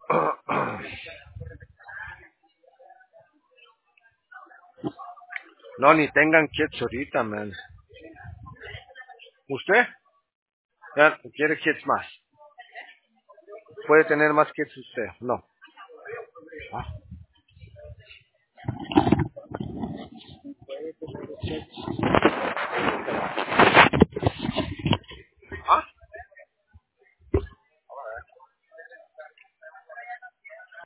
No, ni tengan kids ahorita, man. ¿Usted? Ya, ¿quiere kids más? ¿Puede tener más kids usted? No. Ah.